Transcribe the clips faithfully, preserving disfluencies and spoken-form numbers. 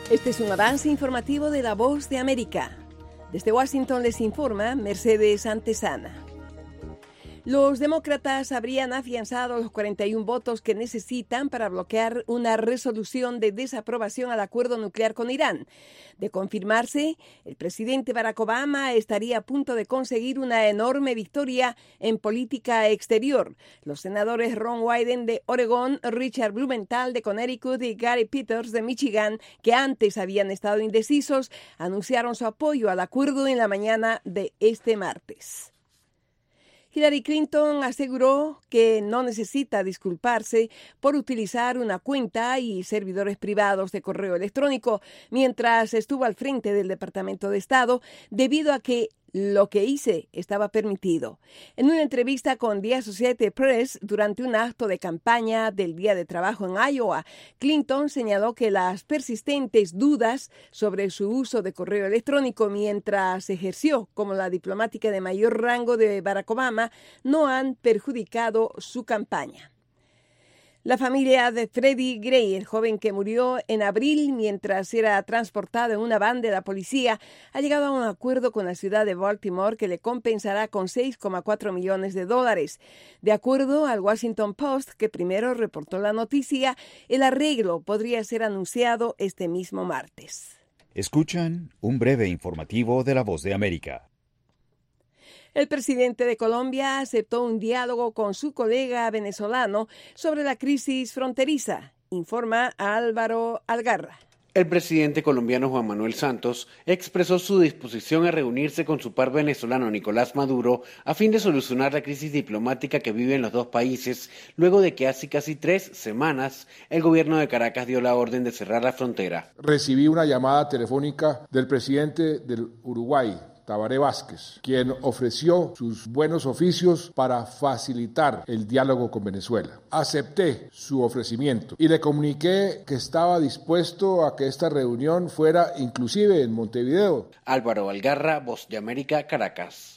Este es un avance informativo de La Voz de América. Desde Washington les informa Mercedes Antesana. Los demócratas habrían afianzado los cuarenta y uno votos que necesitan para bloquear una resolución de desaprobación al acuerdo nuclear con Irán. De confirmarse, el presidente Barack Obama estaría a punto de conseguir una enorme victoria en política exterior. Los senadores Ron Wyden de Oregón, Richard Blumenthal de Connecticut y Gary Peters de Michigan, que antes habían estado indecisos, anunciaron su apoyo al acuerdo en la mañana de este martes. Hillary Clinton aseguró que no necesita disculparse por utilizar una cuenta y servidores privados de correo electrónico mientras estuvo al frente del Departamento de Estado, debido a que lo que hice estaba permitido. En una entrevista con The Associated Press durante un acto de campaña del Día de Trabajo en Iowa, Clinton señaló que las persistentes dudas sobre su uso de correo electrónico mientras ejerció como la diplomática de mayor rango de Barack Obama no han perjudicado su campaña. La familia de Freddie Gray, el joven que murió en abril mientras era transportado en una van de la policía, ha llegado a un acuerdo con la ciudad de Baltimore que le compensará con seis coma cuatro millones de dólares. De acuerdo al Washington Post, que primero reportó la noticia, el arreglo podría ser anunciado este mismo martes. Escuchan un breve informativo de La Voz de América. El presidente de Colombia aceptó un diálogo con su colega venezolano sobre la crisis fronteriza, informa Álvaro Algarra. El presidente colombiano Juan Manuel Santos expresó su disposición a reunirse con su par venezolano Nicolás Maduro a fin de solucionar la crisis diplomática que viven los dos países, luego de que hace casi tres semanas el gobierno de Caracas dio la orden de cerrar la frontera. Recibí una llamada telefónica del presidente del Uruguay, Tabaré Vázquez, quien ofreció sus buenos oficios para facilitar el diálogo con Venezuela. Acepté su ofrecimiento y le comuniqué que estaba dispuesto a que esta reunión fuera inclusive en Montevideo. Álvaro Algarra, Voz de América, Caracas.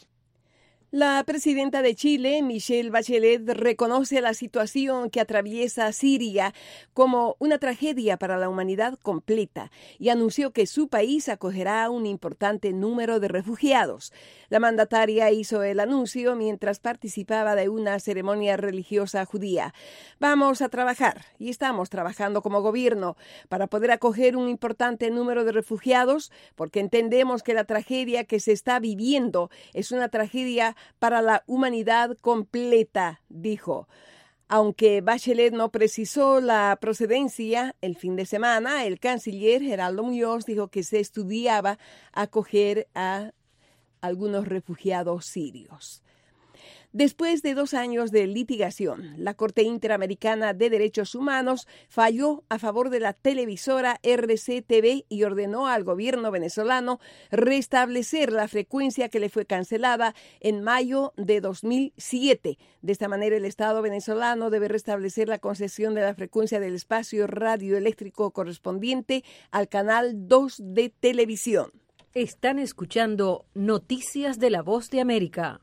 La presidenta de Chile, Michelle Bachelet, reconoce la situación que atraviesa Siria como una tragedia para la humanidad completa y anunció que su país acogerá un importante número de refugiados. La mandataria hizo el anuncio mientras participaba de una ceremonia religiosa judía. Vamos a trabajar y estamos trabajando como gobierno para poder acoger un importante número de refugiados porque entendemos que la tragedia que se está viviendo es una tragedia para la humanidad completa, dijo. Aunque Bachelet no precisó la procedencia, el fin de semana el canciller Geraldo Muñoz dijo que se estudiaba acoger a algunos refugiados sirios. Después de dos años de litigación, la Corte Interamericana de Derechos Humanos falló a favor de la televisora R C T V y ordenó al gobierno venezolano restablecer la frecuencia que le fue cancelada en mayo de dos mil siete. De esta manera, el Estado venezolano debe restablecer la concesión de la frecuencia del espacio radioeléctrico correspondiente al canal dos de televisión. Están escuchando Noticias de La Voz de América.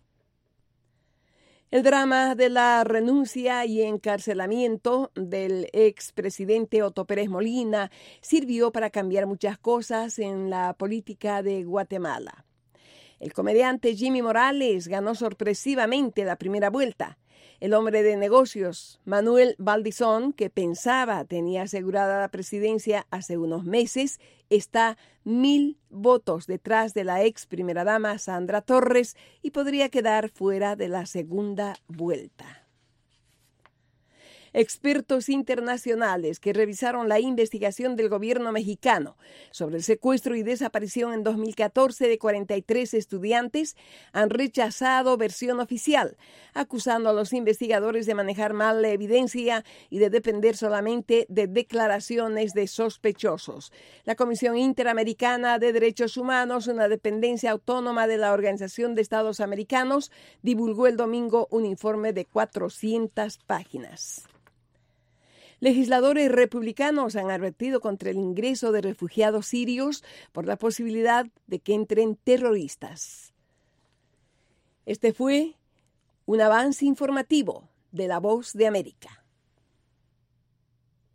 El drama de la renuncia y encarcelamiento del expresidente Otto Pérez Molina sirvió para cambiar muchas cosas en la política de Guatemala. El comediante Jimmy Morales ganó sorpresivamente la primera vuelta. El hombre de negocios Manuel Valdizón, que pensaba tenía asegurada la presidencia hace unos meses, está mil votos detrás de la ex primera dama Sandra Torres y podría quedar fuera de la segunda vuelta. Expertos internacionales que revisaron la investigación del gobierno mexicano sobre el secuestro y desaparición en dos mil catorce de cuarenta y tres estudiantes han rechazado versión oficial, acusando a los investigadores de manejar mal la evidencia y de depender solamente de declaraciones de sospechosos. La Comisión Interamericana de Derechos Humanos, una dependencia autónoma de la Organización de Estados Americanos, divulgó el domingo un informe de cuatrocientas páginas. Legisladores republicanos han advertido contra el ingreso de refugiados sirios por la posibilidad de que entren terroristas. Este fue un avance informativo de La Voz de América.